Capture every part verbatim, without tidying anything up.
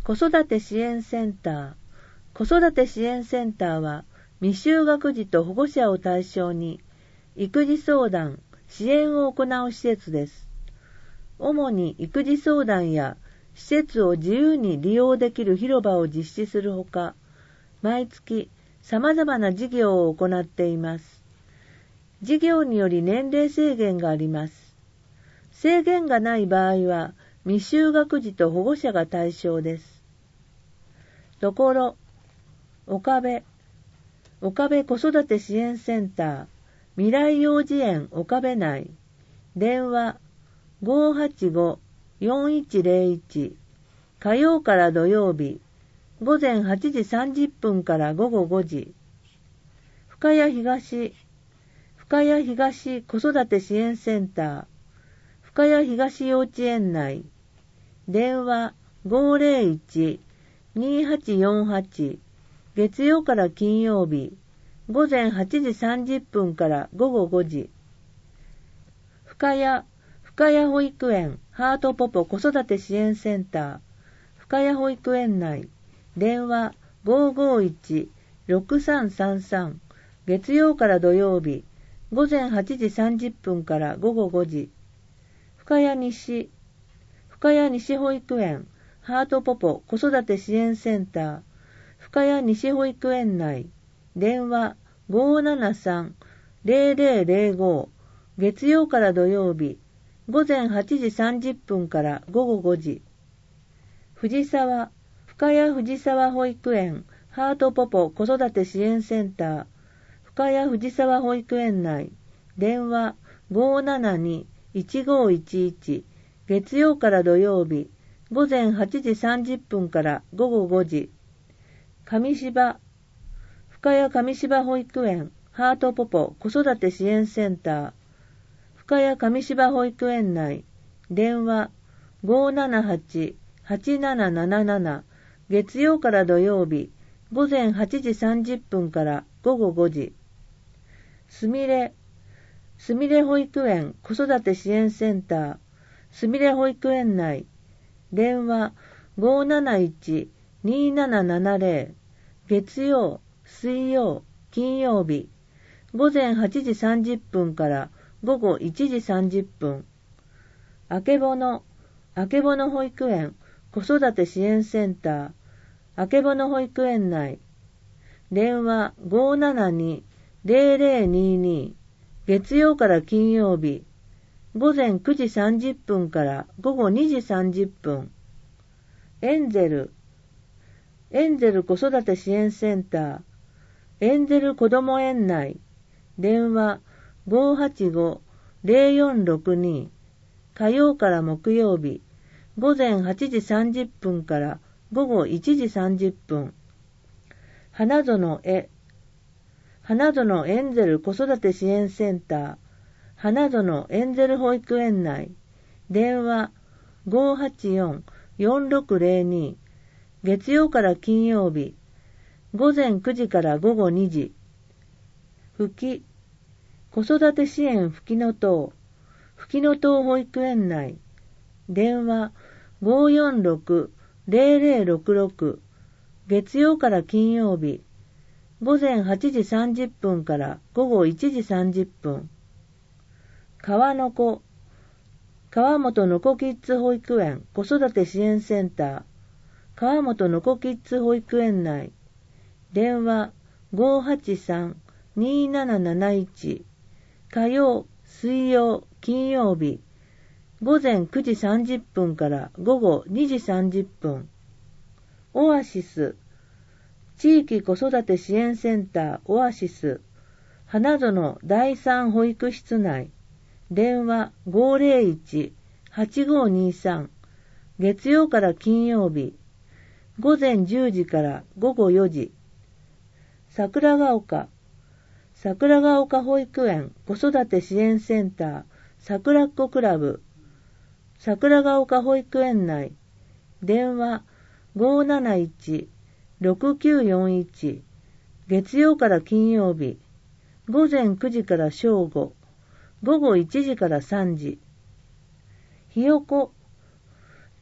子育て支援センター。子育て支援センターは、未就学児と保護者を対象に、育児相談、支援を行う施設です。主に育児相談や施設を自由に利用できる広場を実施するほか、毎月様々な事業を行っています。事業により年齢制限があります。制限がない場合は、未就学児と保護者が対象です。ところ、岡部、岡部子育て支援センター、未来幼児園岡部内、電話 ごーはちごーよんいちゼロいち、火曜から土曜日、午前はちじさんじゅっぷんから午後ごじ、深谷東、深谷東子育て支援センター、深谷東幼稚園内、電話 ごーぜろいちにーはちよんはち、月曜から金曜日、午前はちじさんじゅっぷんから午後ごじ、深谷、深谷保育園ハートポポ子育て支援センター、深谷保育園内、電話 ごーごーいちろくさんさんさん、月曜から土曜日、午前はちじさんじゅっぷんから午後ごじ、深谷西、深谷西保育園ハートポポ子育て支援センター、深谷西保育園内、電話 ごーななさんゼロゼロゼロご、月曜から土曜日、午前はちじさんじゅっぷんから午後ごじ、藤沢、深谷藤沢保育園ハートポポ子育て支援センター、深谷藤沢保育園内、電話 ごーななにいちごーいちいち、月曜から土曜日、午前はちじさんじゅっぷんから午後ごじ、上芝、深谷上芝保育園ハートポポ子育て支援センター、深谷上芝保育園内、電話 ごーななはちはちなななななな、月曜から土曜日、午前はちじさんじゅっぷんから午後ごじ、すみれ、すみれ保育園子育て支援センター、すみれ保育園内、電話 ごーなないちにーななななゼロ、月曜、水曜、金曜日、午前はちじさんじゅっぷんから午後いちじさんじゅっぷん、あけぼの、あけぼの保育園子育て支援センター、あけぼの保育園内、電話 ごーななにゼロゼロにーに、月曜から金曜日、午前くじさんじゅっぷんから午後にじさんじゅっぷん、エンゼル、エンゼル子育て支援センター、エンゼル子ども園内、電話 ごーはちごーゼロよんろくに、火曜から木曜日、午前はちじさんじゅっぷんから午後いちじさんじゅっぷん、花園へ、花園エンゼル子育て支援センター、花園エンゼル保育園内、電話 ごーはちよんよんろくゼロに、月曜から金曜日、午前くじから午後にじ、ふき、子育て支援ふきのとう、ふきのとう保育園内、電話 ごーよんろくゼロゼロろくろく、月曜から金曜日、午前はちじさんじゅっぷんから午後いちじさんじゅっぷん、川の子、川本のこキッズ保育園子育て支援センター、川本のこキッズ保育園内、電話 ごーはちさんにーなななないち、火曜、水曜、金曜日、午前くじさんじゅっぷんから午後にじさんじゅっぷん、オアシス、地域子育て支援センターオアシス、花園だいさん保育室内、電話 ごーぜろいちはちごーにーさん、月曜から金曜日、午前じゅうじから午後よじ、桜ヶ丘、桜ヶ丘保育園子育て支援センター桜っ子クラブ、桜ヶ丘保育園内、電話 ごーなないちろくきゅうよんいち、月曜から金曜日、午前くじから正午、午後いちじからさんじ、ひよこ、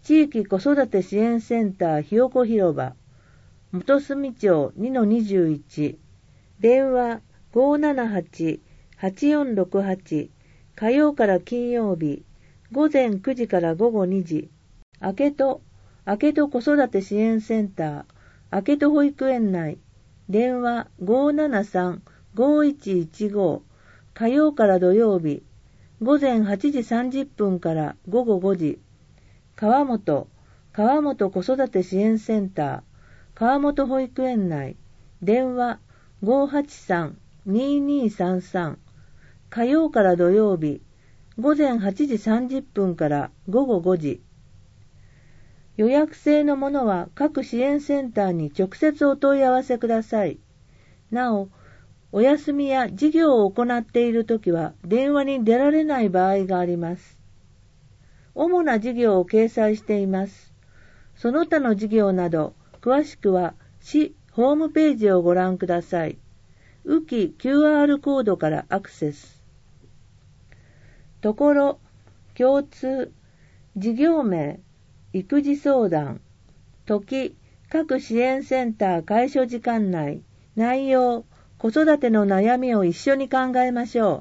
地域子育て支援センターひよこ広場、元住町 にのにじゅういち、電話 ごーななはち はちよんろくはち、火曜から金曜日、午前くじから午後にじ、あけと、あけと子育て支援センター、あけと保育園内、電話 ごーななさん ごーいちいちご、火曜から土曜日、午前はちじさんじゅっぷんから午後ごじ、川本、川本子育て支援センター、川本保育園内、電話 ごーはちさん にーにーさんさん、火曜から土曜日、午前はちじさんじゅっぷんから午後ごじ。予約制のものは各支援センターに直接お問い合わせください。なお、お休みや事業を行っているときは電話に出られない場合があります。主な事業を掲載しています。その他の事業など、詳しくは市ホームページをご覧ください。浮き キューアール コードからアクセス。ところ、共通、事業名、育児相談、時、各支援センター開所時間内、内容、子育ての悩みを一緒に考えましょう。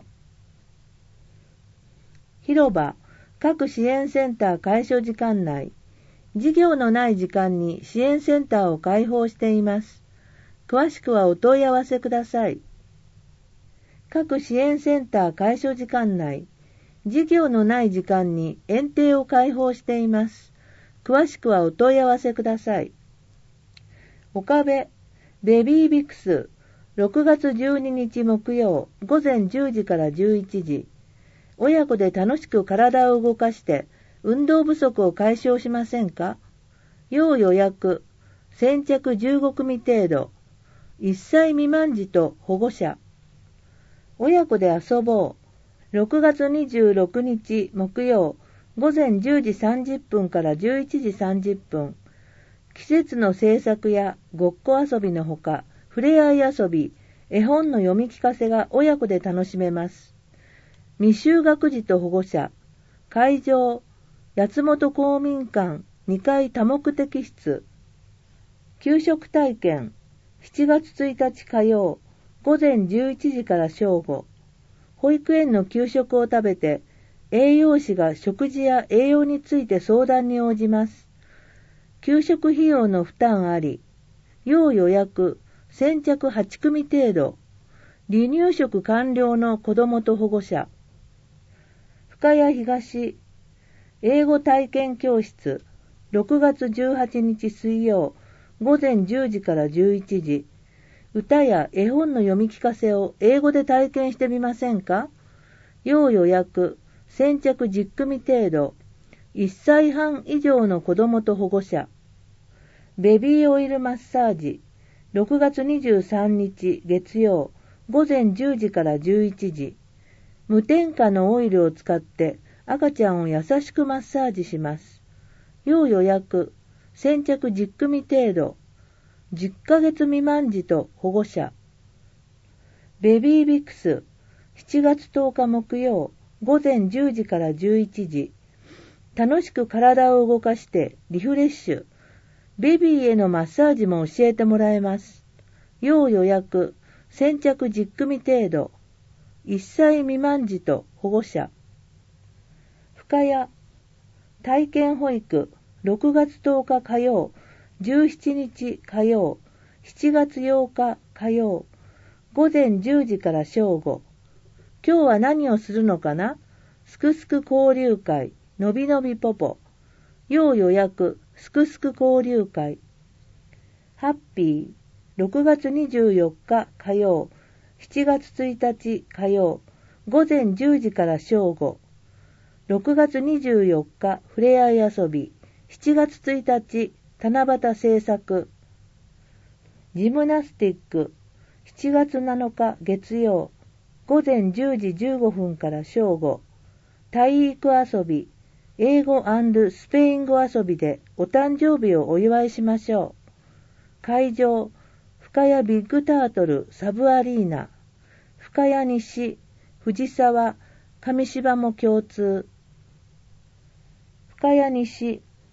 広場、各支援センター開所時間内、事業のない時間に支援センターを開放しています。詳しくはお問い合わせください。各支援センター開所時間内、事業のない時間に園庭を開放しています。詳しくはお問い合わせください。岡部、ベビービクス、ろくがつじゅうににち木曜、午前じゅうじからじゅういちじ。親子で楽しく体を動かして、運動不足を解消しませんか？要予約、先着じゅうごくみ程度。いっさい未満児と保護者。親子で遊ぼう。ろくがつにじゅうろくにち木曜、午前じゅうじさんじゅっぷんからじゅういちじさんじゅっぷん。季節の制作やごっこ遊びのほか、ふれあい遊び、絵本の読み聞かせが親子で楽しめます。未就学児と保護者。会場、八本公民館にかい多目的室。給食体験、しちがつついたち火曜、午前じゅういちじから正午。保育園の給食を食べて、栄養士が食事や栄養について相談に応じます。給食費用の負担あり。要予約、先着はちくみ程度。離乳食完了の子どもと保護者。深谷東、英語体験教室、ろくがつじゅうはちにち水曜、午前じゅうじからじゅういちじ。歌や絵本の読み聞かせを英語で体験してみませんか？要予約、先着じゅっくみ程度。いっさいはん以上の子どもと保護者。ベビーオイルマッサージ、ろくがつにじゅうさんにち月曜、午前じゅうじからじゅういちじ。無添加のオイルを使って赤ちゃんを優しくマッサージします。要予約、先着じゅっくみ程度。じゅっかげつ未満児と保護者。ベビービクス、しちがつとおか木曜、午前じゅうじからじゅういちじ。楽しく体を動かしてリフレッシュ。ベビーへのマッサージも教えてもらえます。要予約、先着じゅっくみ程度。いっさい未満児と保護者。深谷、体験保育、ろくがつとおか火曜、じゅうしちにち火曜、しちがつようか火曜、午前じゅうじから正午。今日は何をするのかな？すくすく交流会、のびのびぽぽ。要予約、すくすく交流会。ハッピー、ろくがつにじゅうよっか火曜、しちがつついたち火曜、午前じゅうじから正午。ろくがつにじゅうよっかふれあい遊び、しちがつついたち七夕制作。ジムナスティック、しちがつなのか月曜、午前じゅうじじゅうごふんから正午。体育遊び、英語&スペイン語遊びでお誕生日をお祝いしましょう。会場、深谷ビッグタートルサブアリーナ。深谷西、藤沢、上芝も共通。深谷西、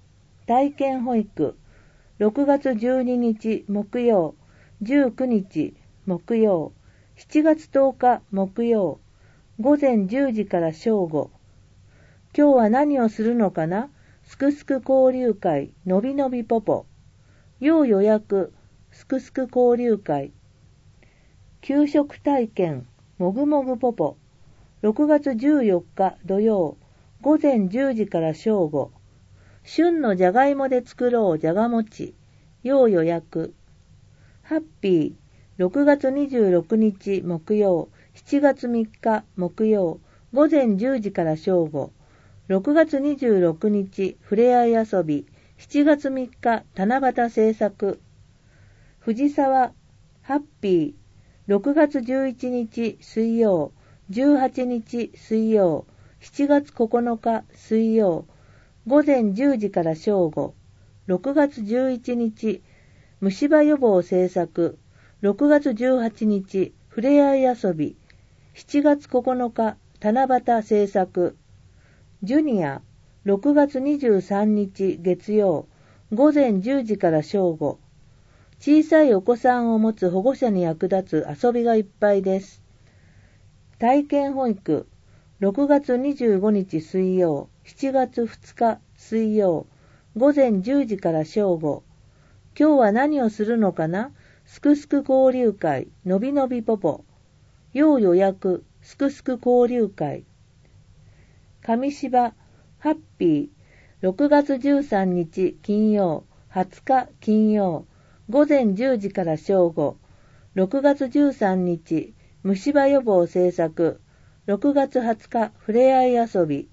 体験保育、ろくがつじゅうににち木曜、じゅうくにち木曜、しちがつとおか木曜、ごぜんじゅうじから正午。今日は何をするのかな？すくすく交流会、のびのびぽぽ。要予約、すくすく交流会。給食体験、もぐもぐぽぽ。ろくがつじゅうよっか土曜、ごぜんじゅうじから正午。旬のじゃがいもで作ろうじゃがもち。要予約。ハッピー、ろくがつにじゅうろくにち木曜、しちがつみっか木曜、ごぜんじゅうじから正午。ろくがつにじゅうろくにちふれあい遊び、しちがつみっか七夕制作。藤沢、ハッピー、ろくがつじゅういちにち水曜、じゅうはちにち水曜、しちがつここのか水曜、ごぜんじゅうじから正午。ろくがつじゅういちにち虫歯予防制作。ろくがつじゅうはちにちふれあい遊び、しちがつここのか七夕制作。ジュニア、ろくがつにじゅうさんにち月曜、ごぜんじゅうじから正午。小さいお子さんを持つ保護者に役立つ遊びがいっぱいです。体験保育、ろくがつにじゅうごにち水曜、しちがつふつか水曜、ごぜんじゅうじから正午。今日は何をするのかな？すくすく交流会、のびのびぽぽ。要予約、すくすく交流会。上芝、ハッピー、ろくがつじゅうさんにち金曜、はつか金曜、ごぜんじゅうじから正午。ろくがつじゅうさんにち虫歯予防制作。ろくがつはつかふれあい遊び。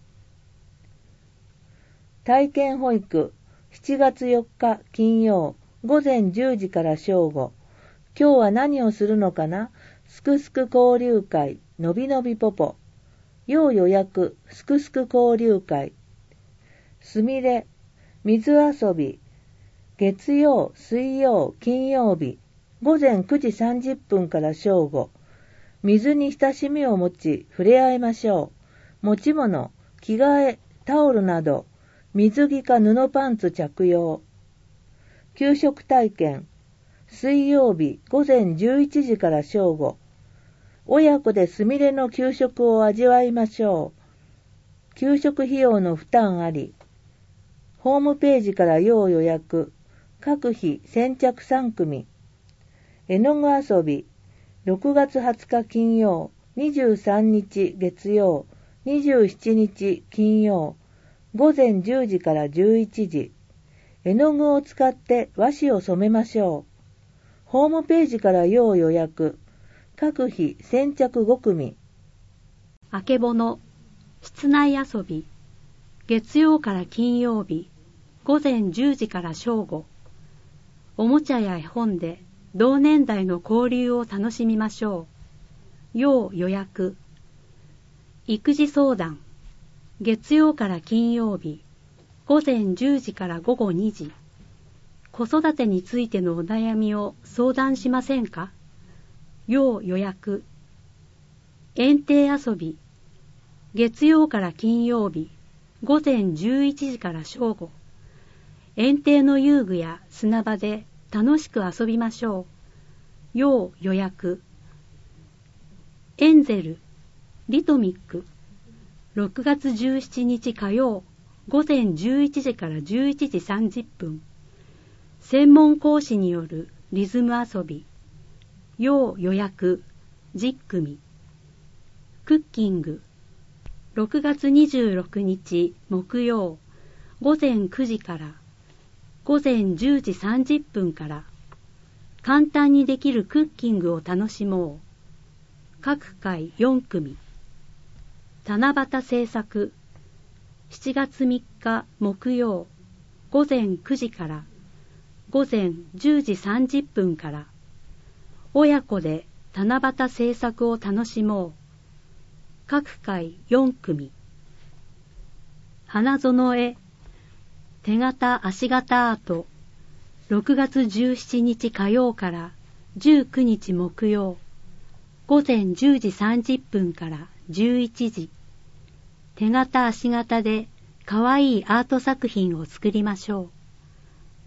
体験保育、しちがつよっか金曜、ごぜんじゅうじから正午。今日は何をするのかな？すくすく交流会、のびのびぽぽ。要予約、すくすく交流会。すみれ、水遊び。月曜、水曜、金曜日、ごぜんくじさんじゅっぷんから正午。水に親しみを持ち、触れ合いましょう。持ち物、着替え、タオルなど、水着か布パンツ着用。給食体験、水曜日ごぜんじゅういちじから正午。親子ですみれの給食を味わいましょう。給食費用の負担あり。ホームページから要予約。各日先着さんくみ。絵の具遊び。ろくがつはつか金曜、にじゅうさんにち月曜、にじゅうしちにち金曜、ごぜんじゅうじからじゅういちじ。絵の具を使って和紙を染めましょう。ホームページから要予約。各日先着ごくみ。 あけぼの、室内遊び。月曜から金曜日、ごぜんじゅうじから正午。おもちゃや絵本で同年代の交流を楽しみましょう。要予約。育児相談。月曜から金曜日、ごぜんじゅうじからごごにじ。子育てについてのお悩みを相談しませんか？要予約。園庭遊び。月曜から金曜日、ごぜんじゅういちじから正午。園庭の遊具や砂場で楽しく遊びましょう。要予約。エンゼル、リトミック。ろくがつじゅうしちにち火曜、ごぜんじゅういちじからじゅういちじさんじゅっぷん。専門講師によるリズム遊び。要予約、じゅっくみ。クッキング。ろくがつにじゅうろくにち木曜、ごぜんくじからごぜんじゅうじさんじゅっぷんから。簡単にできるクッキングを楽しもう。各回よんくみ。七夕制作。しちがつみっか木曜、ごぜんくじからごぜんじゅうじさんじゅっぷんから。親子で七夕制作を楽しもう。各回よんくみ。花園絵。手形足形アート。ろくがつじゅうしちにち火曜からじゅうくにち木曜、ごぜんじゅうじさんじゅっぷんからじゅういちじ。手形足形でかわいいアート作品を作りましょう。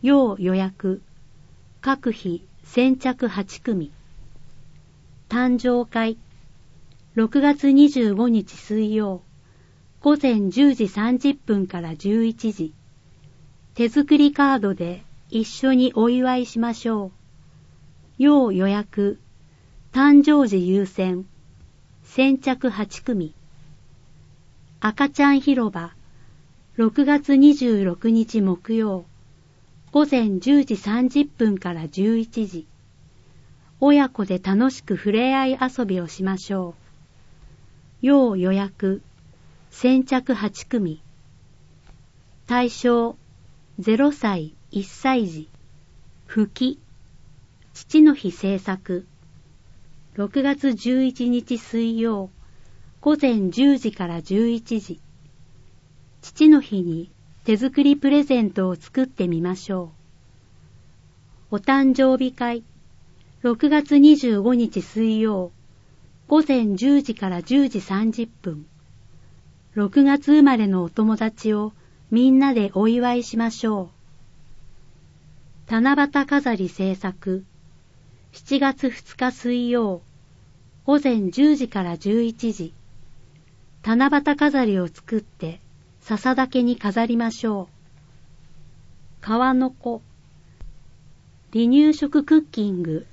要予約、各日先着はち組。誕生会、ろくがつにじゅうごにち水曜、午前じゅうじさんじゅっぷんからじゅういちじ。手作りカードで一緒にお祝いしましょう。要予約、誕生時優先、先着はち組。赤ちゃん広場、ろくがつにじゅうろくにち木曜、午前じゅうじさんじゅっぷんからじゅういちじ。親子で楽しくふれあい遊びをしましょう。要予約、先着はち組。対象、ゼロさい、いっさい児。復帰、父の日制作。ろくがつじゅういちにち水曜、午前じゅうじからじゅういちじ。父の日に手作りプレゼントを作ってみましょう。お誕生日会、ろくがつにじゅうごにち水曜、午前じゅうじからじゅうじさんじゅっぷん。ろくがつ生まれのお友達をみんなでお祝いしましょう。七夕飾り制作、しちがつふつか水曜、午前じゅうじからじゅういちじ。七夕飾りを作って笹竹に飾りましょう。川の子、離乳食クッキング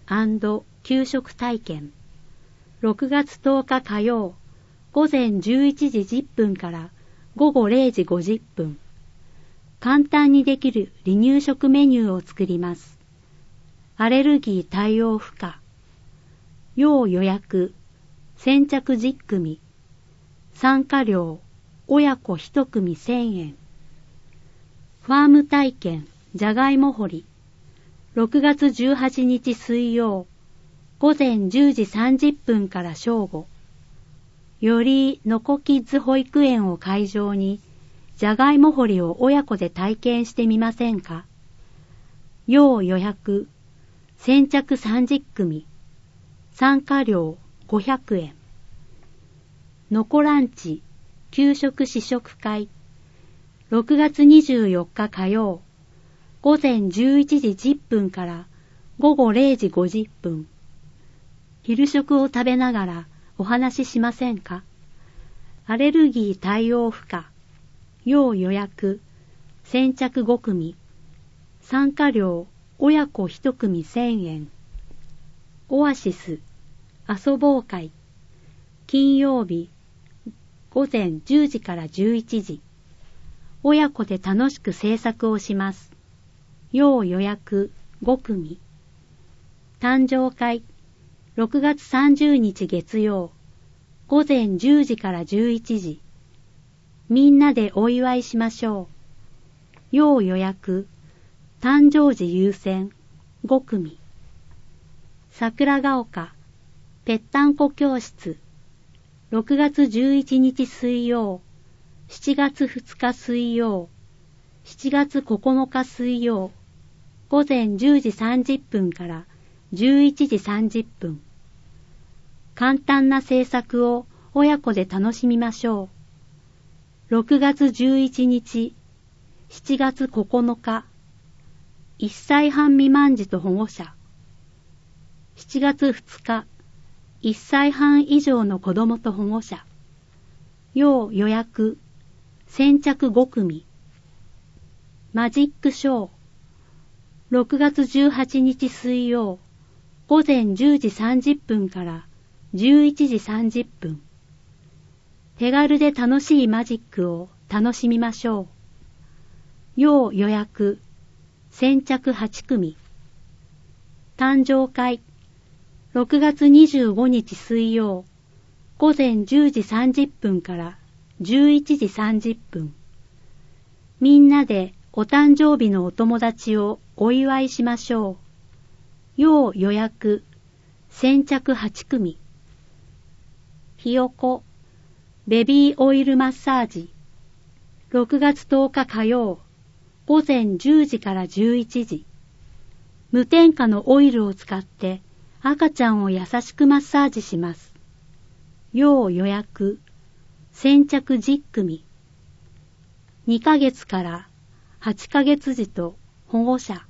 &給食体験。ろくがつとおか火曜、午前じゅういちじじゅっぷんから午後れいじごじゅっぷん。簡単にできる離乳食メニューを作ります。アレルギー対応不可。要予約、先着じゅっ組。参加料、親子いち組せんえん。ファーム体験、じゃがいも掘り。ろくがつじゅうはちにち水曜、午前じゅうじさんじゅっぷんから正午。よりのこキッズ保育園を会場に、じゃがいも掘りを親子で体験してみませんか。要予約、先着さんじゅっ組。参加料ごひゃくえん。のこランチ、給食試食会。ろくがつにじゅうよっか火曜、午前じゅういちじじゅっぷんから午後れいじごじゅっぷん。昼食を食べながらお話ししませんか。アレルギー対応不可。要予約、先着ご組。参加料、親子いち組せんえん。オアシス、遊ぼう会。金曜日、午前じゅうじからじゅういちじ。親子で楽しく制作をします。要予約ご組。誕生会、ろくがつさんじゅうにち月曜、午前じゅうじからじゅういちじ。みんなでお祝いしましょう。要予約、誕生時優先ご組。桜ヶ丘、ぺったんこ教室。ろくがつじゅういちにち水曜、しちがつふつか水曜、しちがつここのか水曜、午前じゅうじさんじゅっぷんからじゅういちじさんじゅっぷん。簡単な制作を親子で楽しみましょう。ろくがつじゅういちにち、しちがつここのか、いっさいはん未満児と保護者。しちがつふつか、いっさいはん以上の子供と保護者。要予約、先着ご組。マジックショー。ろくがつじゅうはちにち水曜、午前じゅうじさんじゅっぷんからじゅういちじさんじゅっぷん。手軽で楽しいマジックを楽しみましょう。要予約、先着はち組。誕生会、ろくがつにじゅうごにち水曜、午前じゅうじさんじゅっぷんからじゅういちじさんじゅっぷん。みんなでお誕生日のお友達をお祝いしましょう。要予約、先着はち組。ひよこ、ベビーオイルマッサージ。ろくがつとおか火曜、午前じゅうじからじゅういちじ。無添加のオイルを使って赤ちゃんを優しくマッサージします。要予約、先着じゅっ組。にかげつからはちかげつ児と保護者。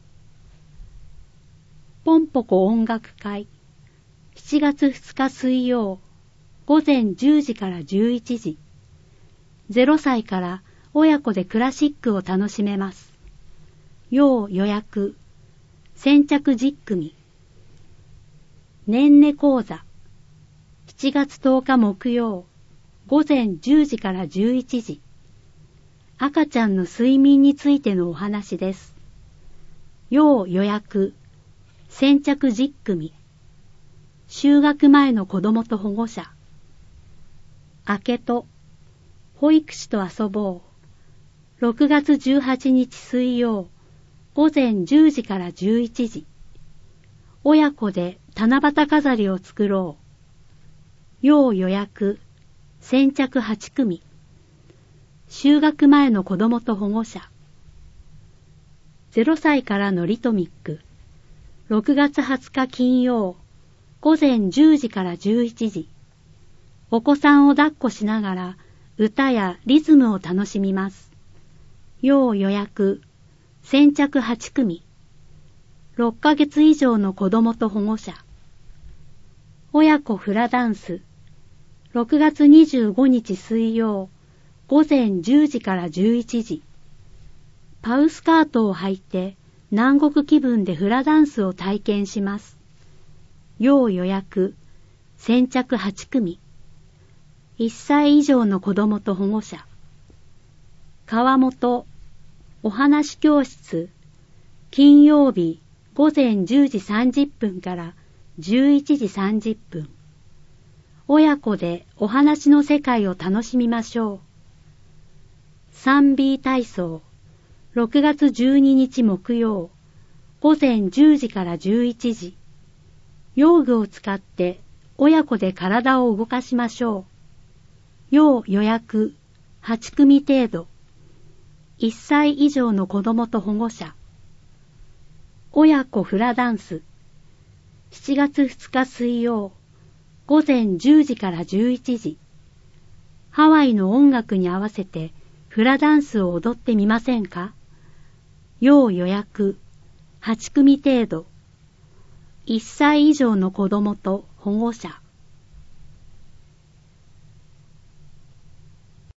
ポンポコ音楽会。しちがつふつか水曜、午前じゅうじからじゅういちじ。ゼロさいから親子でクラシックを楽しめます。要予約。先着じゅっくみ。ねんね講座。しちがつとおか木曜、午前じゅうじからじゅういちじ。赤ちゃんの睡眠についてのお話です。要予約。先着じゅっくみ。就学前の子供と保護者。明けと、保育士と遊ぼう。ろくがつじゅうはちにち水曜、午前じゅうじからじゅういちじ。親子で七夕飾りを作ろう。要予約。先着はちくみ。就学前の子供と保護者。ゼロさいからのリトミック。ろくがつはつか金曜、午前じゅうじからじゅういちじ。お子さんを抱っこしながら歌やリズムを楽しみます。要予約。先着はちくみ。ろっかげつ以上の子供と保護者。親子フラダンス。ろくがつにじゅうごにち水曜、午前じゅうじからじゅういちじ。パウスカートを履いて南国気分でフラダンスを体験します。要予約。先着はちくみ。いっさい以上の子供と保護者。川本お話教室。金曜日午前じゅうじさんじゅっぷんからじゅういちじさんじゅっぷん。親子でお話の世界を楽しみましょう。さんビー 体操。ろくがつじゅうににち木曜、午前じゅうじからじゅういちじ。用具を使って親子で体を動かしましょう。要予約。はちくみ程度。いっさい以上の子供と保護者。親子フラダンス。しちがつふつか水曜、午前じゅうじからじゅういちじ。ハワイの音楽に合わせてフラダンスを踊ってみませんか？要予約。はちくみ程度。いっさい以上の子供と保護者。